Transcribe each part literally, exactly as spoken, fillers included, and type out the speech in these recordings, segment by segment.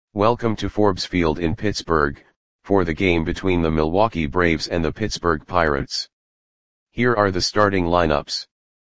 Welcome to Forbes Field in Pittsburgh, for the game between the Milwaukee Braves and the Pittsburgh Pirates. Here are the starting lineups.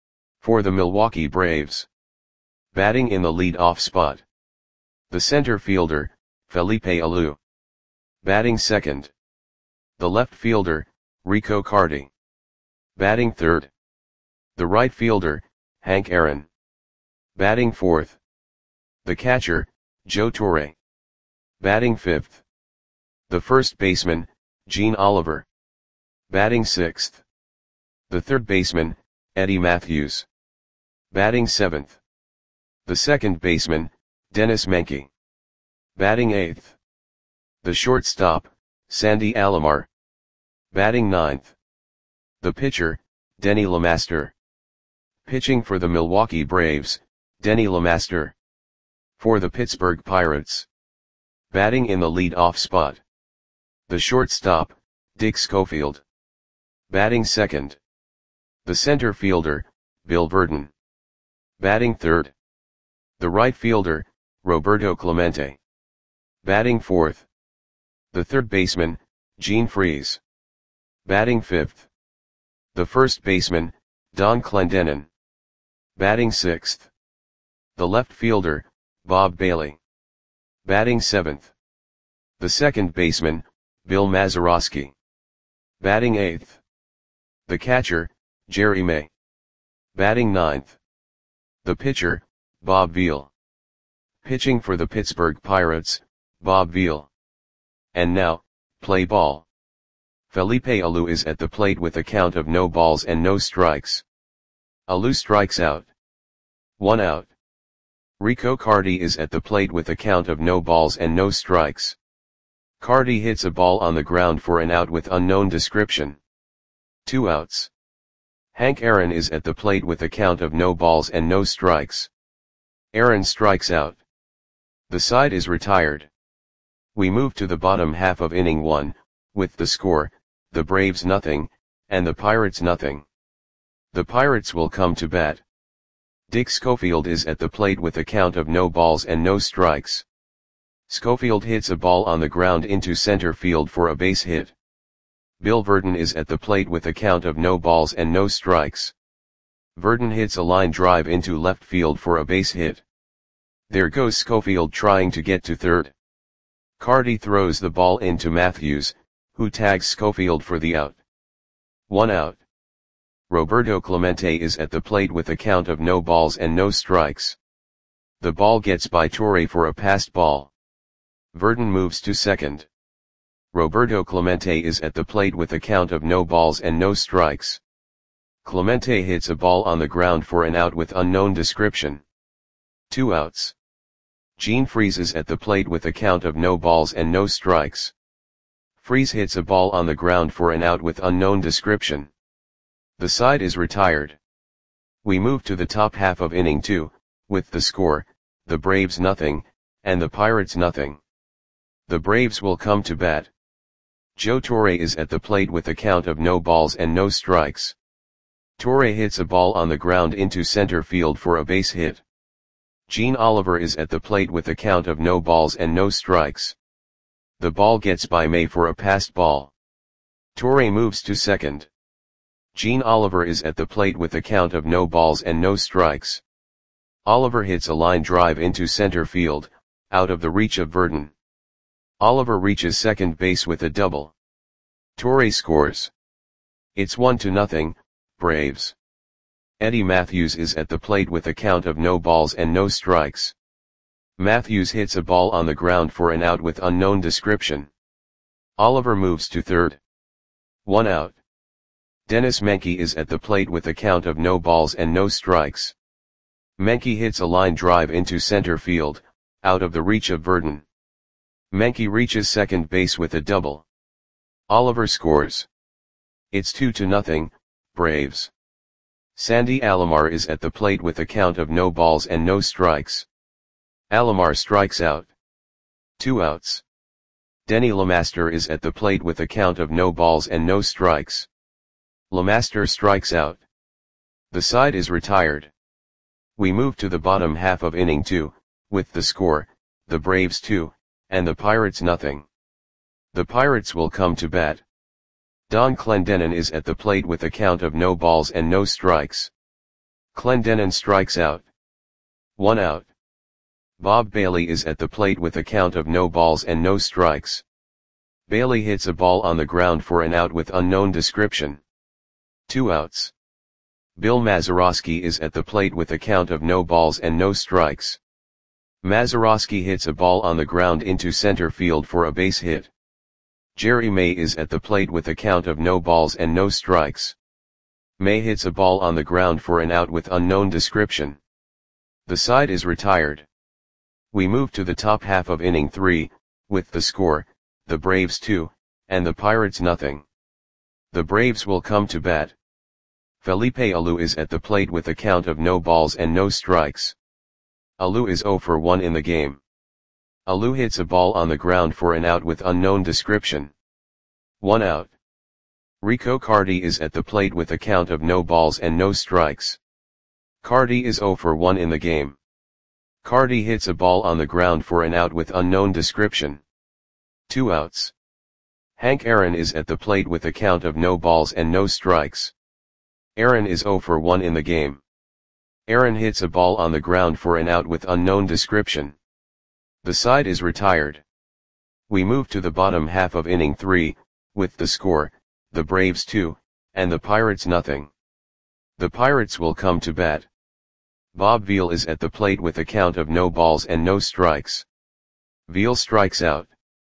For the Milwaukee Braves. Batting in the lead-off spot. The center fielder, Felipe Alou. Batting second. The left fielder, Rico Carty. Batting third. The right fielder, Hank Aaron. Batting fourth. The catcher, Joe Torre. Batting fifth. The first baseman, Gene Oliver. Batting sixth. The third baseman, Eddie Mathews. Batting seventh. The second baseman, Dennis Menke. Batting eighth. The shortstop, Sandy Alomar. Batting ninth. The pitcher, Denny LeMaster. Pitching for the Milwaukee Braves, Denny LeMaster. For the Pittsburgh Pirates. Batting in the lead-off spot. The shortstop, Dick Schofield. Batting second. The center fielder, Bill Virdon. Batting third. The right fielder, Roberto Clemente. Batting fourth. The third baseman, Gene Freese. Batting fifth. The first baseman, Don Clendenon. Batting sixth. The left fielder, Bob Bailey. Batting seventh. The second baseman, Bill Mazeroski. Batting eighth. The catcher, Jerry May. Batting ninth. The pitcher, Bob Veal. Pitching for the Pittsburgh Pirates, Bob Veal. And now, play ball. Felipe Alou is at the plate with a count of no balls and no strikes. Alou strikes out. One out. Rico Carty is at the plate with a count of no balls and no strikes. Carty hits a ball on the ground for an out with unknown description. Two outs. Hank Aaron is at the plate with a count of no balls and no strikes. Aaron strikes out. The side is retired. We move to the bottom half of inning one, with the score, the Braves nothing, and the Pirates nothing. The Pirates will come to bat. Dick Schofield is at the plate with a count of no balls and no strikes. Schofield hits a ball on the ground into center field for a base hit. Bill Virdon is at the plate with a count of no balls and no strikes. Virdon hits a line drive into left field for a base hit. There goes Schofield trying to get to third. Carty throws the ball into Mathews, who tags Schofield for the out. One out. Roberto Clemente is at the plate with a count of no balls and no strikes. The ball gets by Torre for a passed ball. Virdon moves to second. Roberto Clemente is at the plate with a count of no balls and no strikes. Clemente hits a ball on the ground for an out with unknown description. Two outs. Gene Freese is at the plate with a count of no balls and no strikes. Freese hits a ball on the ground for an out with unknown description. The side is retired. We move to the top half of inning two, with the score, the Braves nothing, and the Pirates nothing. The Braves will come to bat. Joe Torre is at the plate with a count of no balls and no strikes. Torre hits a ball on the ground into center field for a base hit. Gene Oliver is at the plate with a count of no balls and no strikes. The ball gets by May for a passed ball. Torre moves to second. Gene Oliver is at the plate with a count of no balls and no strikes. Oliver hits a line drive into center field, out of the reach of Virdon. Oliver reaches second base with a double. Torre scores. It's one to nothing, Braves. Eddie Mathews is at the plate with a count of no balls and no strikes. Mathews hits a ball on the ground for an out with unknown description. Oliver moves to third. One out. Dennis Menke is at the plate with a count of no balls and no strikes. Menke hits a line drive into center field, out of the reach of Virdon. Menke reaches second base with a double. Oliver scores. It's two to nothing, Braves. Sandy Alomar is at the plate with a count of no balls and no strikes. Alomar strikes out. Two outs. Denny LeMaster is at the plate with a count of no balls and no strikes. LeMaster strikes out. The side is retired. We move to the bottom half of inning two, with the score, the Braves two, and the Pirates nothing. The Pirates will come to bat. Don Clendenon is at the plate with a count of no balls and no strikes. Clendenon strikes out. One out. Bob Bailey is at the plate with a count of no balls and no strikes. Bailey hits a ball on the ground for an out with unknown description. Two outs. Bill Mazeroski is at the plate with a count of no balls and no strikes. Mazeroski hits a ball on the ground into center field for a base hit. Jerry May is at the plate with a count of no balls and no strikes. May hits a ball on the ground for an out with unknown description. The side is retired. We move to the top half of inning three, with the score, the Braves two, and the Pirates nothing. The Braves will come to bat. Felipe Alou is at the plate with a count of no balls and no strikes. Alou is zero for one in the game. Alou hits a ball on the ground for an out with unknown description. One out. Rico Cardi is at the plate with a count of no balls and no strikes. Cardi is zero for one in the game. Cardi hits a ball on the ground for an out with unknown description. Two outs. Hank Aaron is at the plate with a count of no balls and no strikes. Aaron is zero for one in the game. Aaron hits a ball on the ground for an out with unknown description. The side is retired. We move to the bottom half of inning three, with the score, the Braves two, and the Pirates nothing. The Pirates will come to bat. Bob Veal is at the plate with a count of no balls and no strikes. Veal strikes out.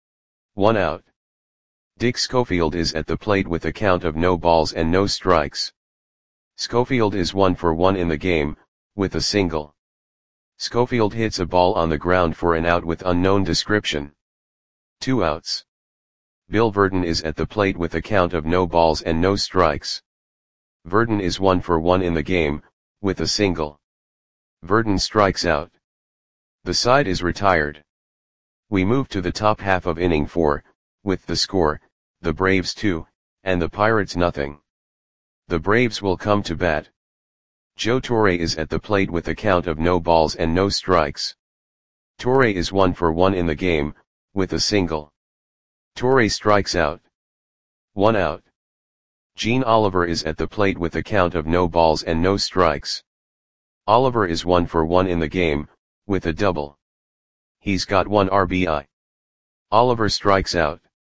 One out. Dick Schofield is at the plate with a count of no balls and no strikes. Schofield is one for one in the game, with a single. Schofield hits a ball on the ground for an out with unknown description. Two outs. Bill Verdon is at the plate with a count of no balls and no strikes. Verdon is one for one in the game, with a single. Verdon strikes out. The side is retired. We move to the top half of inning four, with the score, the Braves two, and the Pirates nothing. The Braves will come to bat. Joe Torre is at the plate with a count of no balls and no strikes. Torre is one for one in the game, with a single. Torre strikes out. One out. Gene Oliver is at the plate with a count of no balls and no strikes. Oliver is one for one in the game, with a double. He's got one R B I. Oliver strikes out.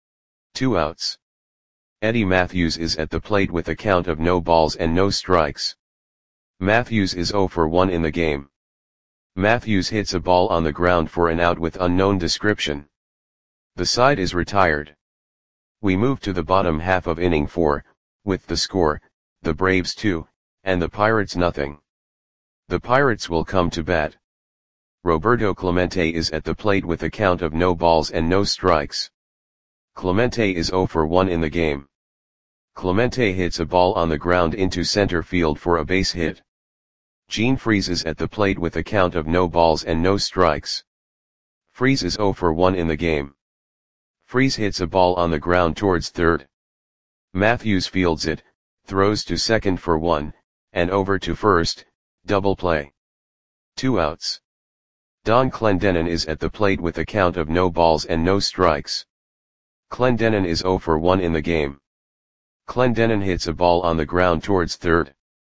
Two outs. Eddie Matthews is at the plate with a count of no balls and no strikes. Matthews is zero for one in the game. Matthews hits a ball on the ground for an out with unknown description. The side is retired. We move to the bottom half of inning four, with the score, the Braves two, and the Pirates nothing. The Pirates will come to bat. Roberto Clemente is at the plate with a count of no balls and no strikes. Clemente is zero for one in the game. Clemente hits a ball on the ground into center field for a base hit. Gene Freese is at the plate with a count of no balls and no strikes. Freese is zero for one in the game. Freese hits a ball on the ground towards third. Matthews fields it, throws to second for one, and over to first, double play. Two outs. Don Clendenon is at the plate with a count of no balls and no strikes. Clendenon is zero for one in the game. Clendenon hits a ball on the ground towards third.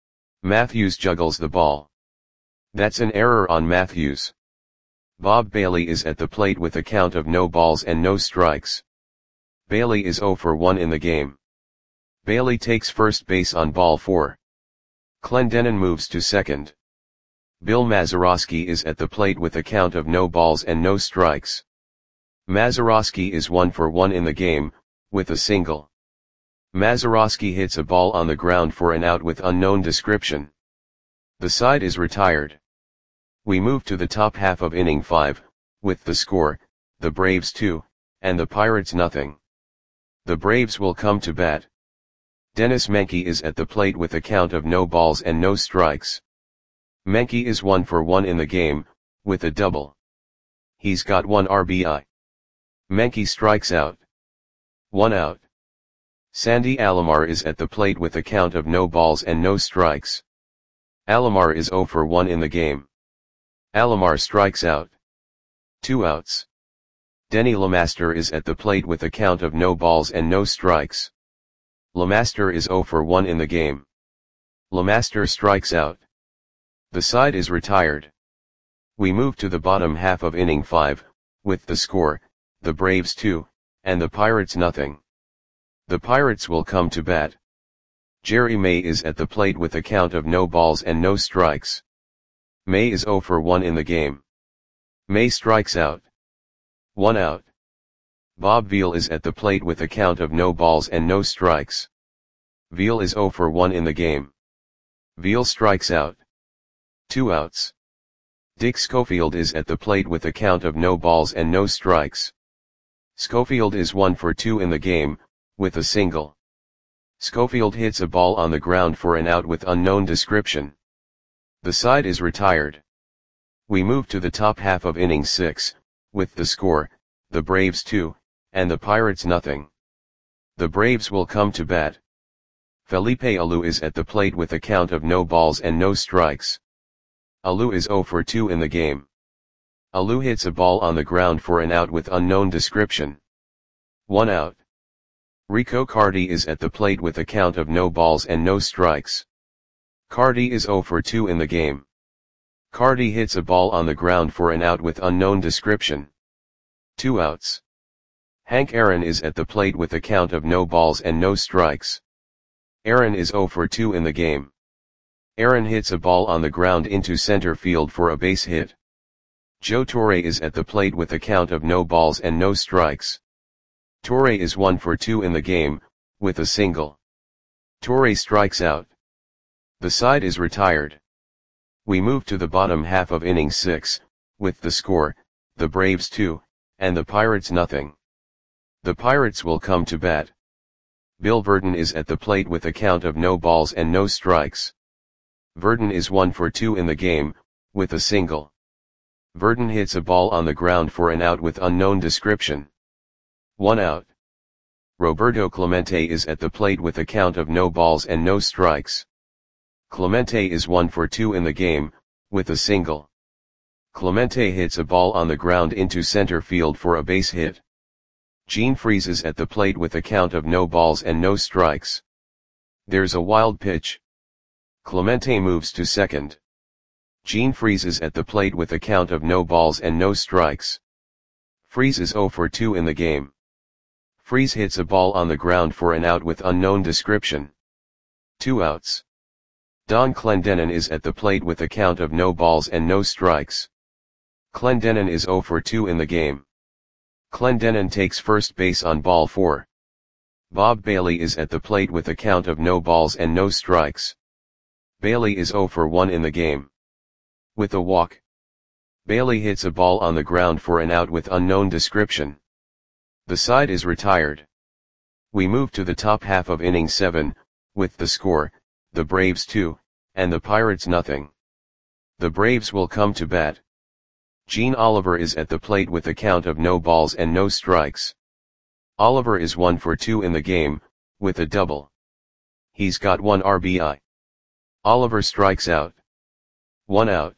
Matthews juggles the ball. That's an error on Matthews. Bob Bailey is at the plate with a count of no balls and no strikes. Bailey is zero for one in the game. Bailey takes first base on ball four. Clendenon moves to second. Bill Mazeroski is at the plate with a count of no balls and no strikes. Mazeroski is one for one in the game, with a single. Mazeroski hits a ball on the ground for an out with unknown description. The side is retired. We move to the top half of inning five, with the score, the Braves two, and the Pirates nothing. The Braves will come to bat. Dennis Menke is at the plate with a count of no balls and no strikes. Menke is one for one in the game, with a double. He's got one R B I. Menke strikes out. One out. Sandy Alomar is at the plate with a count of no balls and no strikes. Alomar is zero for one in the game. Alomar strikes out. Two outs. Denny Lemaster is at the plate with a count of no balls and no strikes. Lemaster is zero for one in the game. Lemaster strikes out. The side is retired. We move to the bottom half of inning five, with the score, the Braves two, and the Pirates nothing. The Pirates will come to bat. Jerry May is at the plate with a count of no balls and no strikes. May is zero for one in the game. May strikes out. One out. Bob Veal is at the plate with a count of no balls and no strikes. Veal is zero for one in the game. Veal strikes out. Two outs. Dick Schofield is at the plate with a count of no balls and no strikes. Schofield is one for two in the game, with a single. Schofield hits a ball on the ground for an out with unknown description. The side is retired. We move to the top half of inning six, with the score, the Braves two, and the Pirates nothing. The Braves will come to bat. Felipe Alou is at the plate with a count of no balls and no strikes. Alou is zero for two in the game. Alou hits a ball on the ground for an out with unknown description. One out. Rico Carty is at the plate with a count of no balls and no strikes. Carty is zero for two in the game. Carty hits a ball on the ground for an out with unknown description. Two outs. Hank Aaron is at the plate with a count of no balls and no strikes. Aaron is zero for two in the game. Aaron hits a ball on the ground into center field for a base hit. Joe Torre is at the plate with a count of no balls and no strikes. Torre is one for two in the game, with a single. Torre strikes out. The side is retired. We move to the bottom half of inning six, with the score, the Braves two, and the Pirates nothing. The Pirates will come to bat. Bill Verdon is at the plate with a count of no balls and no strikes. Verdon is one for two in the game, with a single. Verdon hits a ball on the ground for an out with unknown description. One out. Roberto Clemente is at the plate with a count of no balls and no strikes. Clemente is one for two in the game, with a single. Clemente hits a ball on the ground into center field for a base hit. Gene Freese is at the plate with a count of no balls and no strikes. There's a wild pitch. Clemente moves to second. Gene Freese is at the plate with a count of no balls and no strikes. Freese is zero for two in the game. Freese hits a ball on the ground for an out with unknown description. Two outs. Don Clendenon is at the plate with a count of no balls and no strikes. Clendenon is zero for two in the game. Clendenon takes first base on ball four. Bob Bailey is at the plate with a count of no balls and no strikes. Bailey is zero for one in the game. With a walk. Bailey hits a ball on the ground for an out with unknown description. The side is retired. We move to the top half of inning seven, with the score, the Braves two, and the Pirates nothing. The Braves will come to bat. Gene Oliver is at the plate with a count of no balls and no strikes. Oliver is one for two in the game, with a double. He's got one R B I. Oliver strikes out. One out.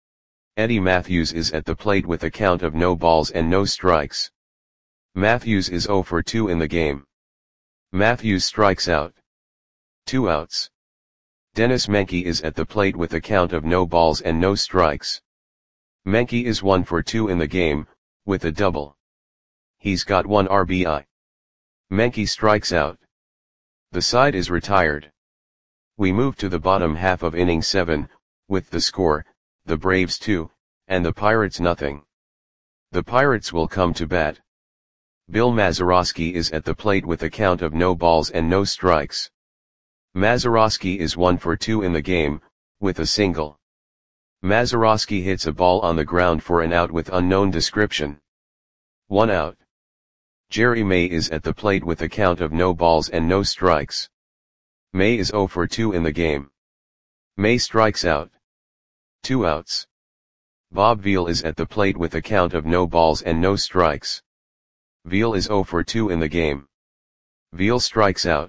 Eddie Matthews is at the plate with a count of no balls and no strikes. Matthews is zero for two in the game. Matthews strikes out. Two outs. Dennis Menke is at the plate with a count of no balls and no strikes. Menke is one for two in the game, with a double. He's got one R B I. Menke strikes out. The side is retired. We move to the bottom half of inning seven, with the score, the Braves two, and the Pirates nothing. The Pirates will come to bat. Bill Mazeroski is at the plate with a count of no balls and no strikes. Mazeroski is one for two in the game, with a single. Mazeroski hits a ball on the ground for an out with unknown description. One out. Jerry May is at the plate with a count of no balls and no strikes. May is zero for two in the game. May strikes out. Two outs. Bob Veal is at the plate with a count of no balls and no strikes. Veal is zero for two in the game. Veal strikes out.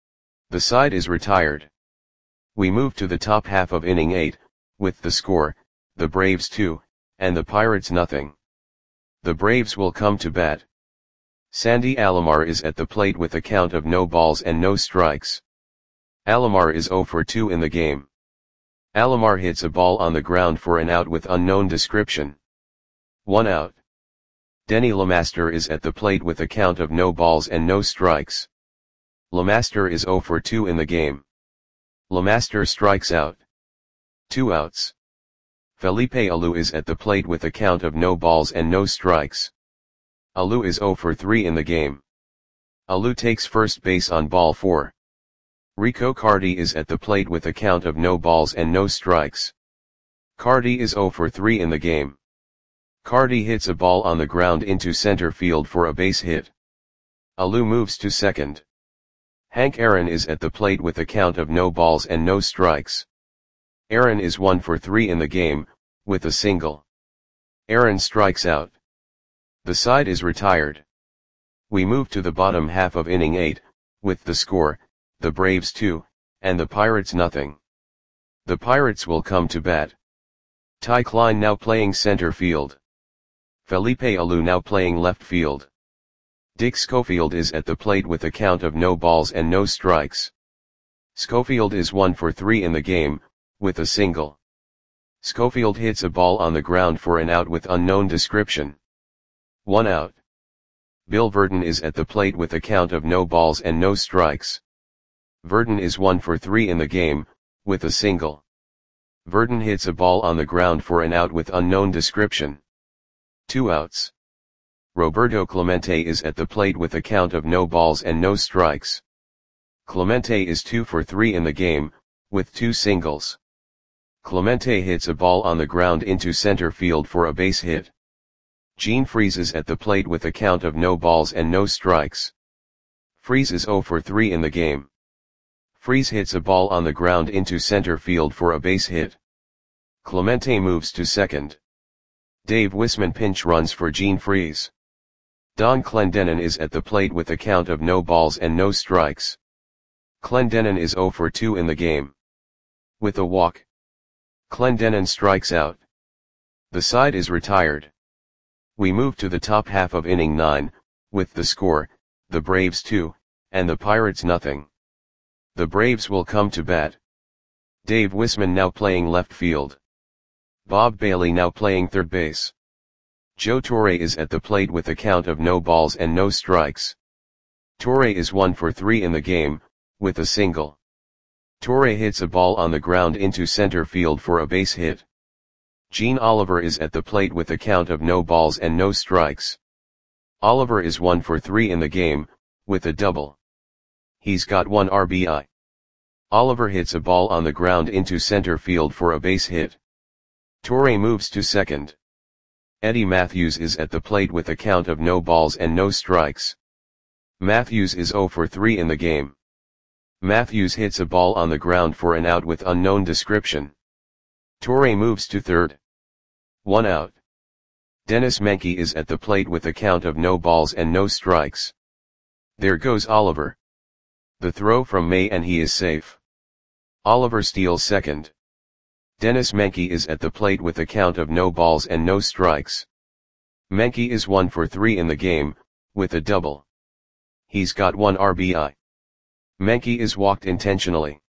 The side is retired. We move to the top half of inning eight, with the score, the Braves two, and the Pirates nothing. The Braves will come to bat. Sandy Alomar is at the plate with a count of no balls and no strikes. Alomar is zero for two in the game. Alomar hits a ball on the ground for an out with unknown description. One out. Denny Lemaster is at the plate with a count of no balls and no strikes. Lemaster is zero for two in the game. Lemaster strikes out. Two outs. Felipe Alou is at the plate with a count of no balls and no strikes. Alou is zero for three in the game. Alou takes first base on ball four. Rico Cardi is at the plate with a count of no balls and no strikes. Cardi is zero for three in the game. Cardi hits a ball on the ground into center field for a base hit. Alou moves to second. Hank Aaron is at the plate with a count of no balls and no strikes. Aaron is one for three in the game, with a single. Aaron strikes out. The side is retired. We move to the bottom half of inning eight, with the score, the Braves two, and the Pirates nothing. The Pirates will come to bat. Ty Klein now playing center field. Felipe Alou now playing left field. Dick Schofield is at the plate with a count of no balls and no strikes. Schofield is one for three in the game, with a single. Schofield hits a ball on the ground for an out with unknown description. One out. Bill Verdon is at the plate with a count of no balls and no strikes. Verdon is one for three in the game, with a single. Verdon hits a ball on the ground for an out with unknown description. Two outs. Roberto Clemente is at the plate with a count of no balls and no strikes. Clemente is two for three in the game, with two singles. Clemente hits a ball on the ground into center field for a base hit. Gene Freese is at the plate with a count of no balls and no strikes. Freese is zero for three in the game. Freese hits a ball on the ground into center field for a base hit. Clemente moves to second. Dave Wisman pinch runs for Gene Freese. Don Clendenon is at the plate with a count of no balls and no strikes. Clendenon is zero for two in the game. With a walk, Clendenon strikes out. The side is retired. We move to the top half of inning nine, with the score, the Braves two, and the Pirates nothing. The Braves will come to bat. Dave Wisman now playing left field. Bob Bailey now playing third base. Joe Torre is at the plate with a count of no balls and no strikes. Torre is one for three in the game, with a single. Torre hits a ball on the ground into center field for a base hit. Gene Oliver is at the plate with a count of no balls and no strikes. Oliver is one for three in the game, with a double. He's got one R B I. Oliver hits a ball on the ground into center field for a base hit. Torre moves to second. Eddie Matthews is at the plate with a count of no balls and no strikes. Matthews is zero for three in the game. Matthews hits a ball on the ground for an out with unknown description. Torre moves to third. One out. Dennis Menke is at the plate with a count of no balls and no strikes. There goes Oliver. The throw from May and he is safe. Oliver steals second. Dennis Menke is at the plate with a count of no balls and no strikes. Menke is one for three in the game, with a double. He's got one R B I. Menke is walked intentionally.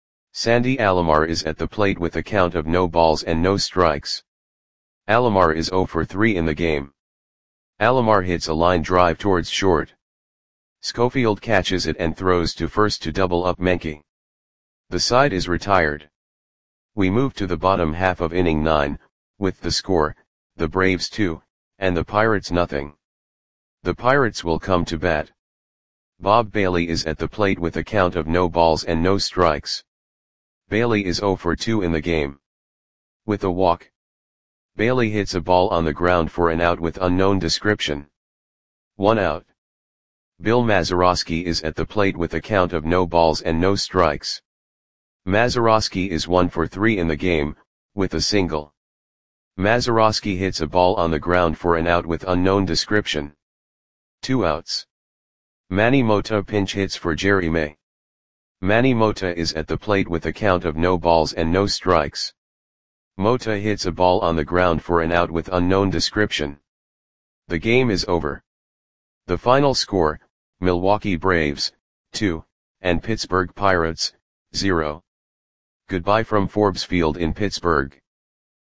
Sandy Alomar is at the plate with a count of no balls and no strikes. Alomar is zero for three in the game. Alomar hits a line drive towards short. Schofield catches it and throws to first to double up Menke. The side is retired. We move to the bottom half of inning nine, with the score, the Braves two, and the Pirates nothing. The Pirates will come to bat. Bob Bailey is at the plate with a count of no balls and no strikes. Bailey is zero for two in the game. With a walk, Bailey hits a ball on the ground for an out with unknown description. One out. Bill Mazeroski is at the plate with a count of no balls and no strikes. Mazeroski is one for three in the game, with a single. Mazeroski hits a ball on the ground for an out with unknown description. Two outs. Manny Mota pinch hits for Jerry May. Manny Mota is at the plate with a count of no balls and no strikes. Mota hits a ball on the ground for an out with unknown description. The game is over. The final score, Milwaukee Braves, two, and Pittsburgh Pirates, zero. Goodbye from Forbes Field in Pittsburgh.